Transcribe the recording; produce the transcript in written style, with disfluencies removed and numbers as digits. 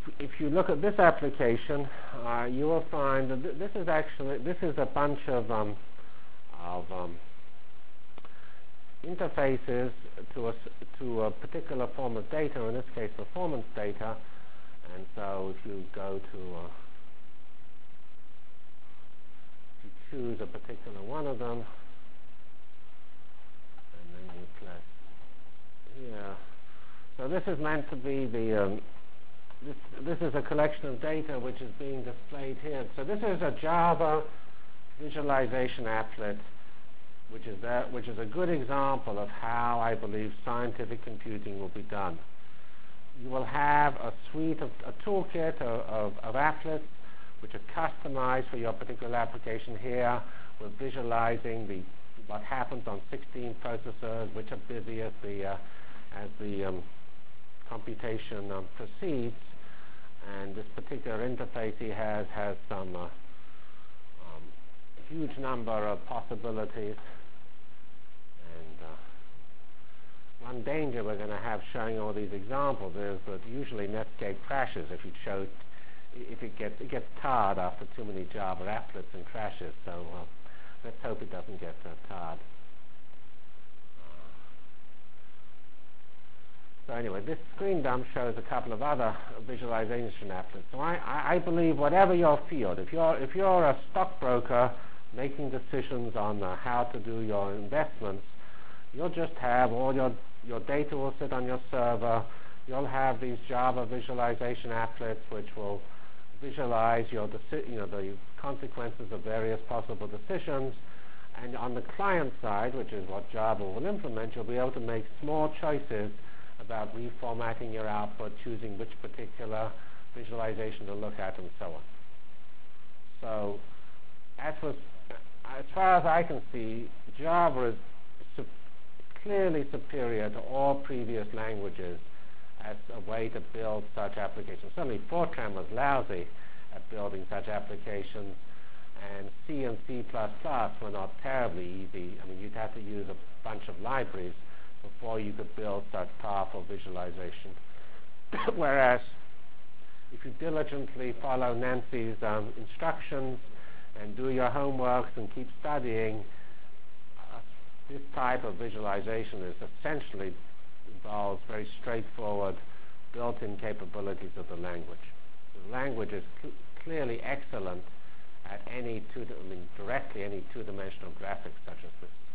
if you look at this application, you will find that this is a bunch of interfaces to a particular form of data, in this case performance data. And so if you go to if you choose a particular one of them, and then you press here. So this is meant to be the this is a collection of data which is being displayed here. So this is a Java visualization applet, which is a good example of how I believe scientific computing will be done. You will have a toolkit of applets which are customized for your particular application. Here we're visualizing what happens on 16 processors, which are busy as the computation proceeds. And this particular interface here has some huge number of possibilities. One danger we're going to have showing all these examples is that usually Netscape crashes if it gets tarred after too many Java applets and crashes. So let's hope it doesn't get tarred. So anyway, this screen dump shows a couple of other visualization applets. So I believe whatever your field, if you're a stockbroker making decisions on how to do your investments, you'll just have all your data will sit on your server. You'll have these Java visualization applets which will visualize the consequences of various possible decisions. And on the client side, which is what Java will implement, you'll be able to make small choices about reformatting your output, choosing which particular visualization to look at, and so on. So as far as I can see, Java is clearly superior to all previous languages as a way to build such applications. Certainly Fortran was lousy at building such applications, and C and C++ were not terribly easy. I mean, you'd have to use a bunch of libraries before you could build such powerful visualization. Whereas if you diligently follow Nancy's instructions and do your homeworks and keep studying, this type of visualization is essentially involves very straightforward built-in capabilities of the language. The language is clearly excellent at directly any two-dimensional graphics such as this.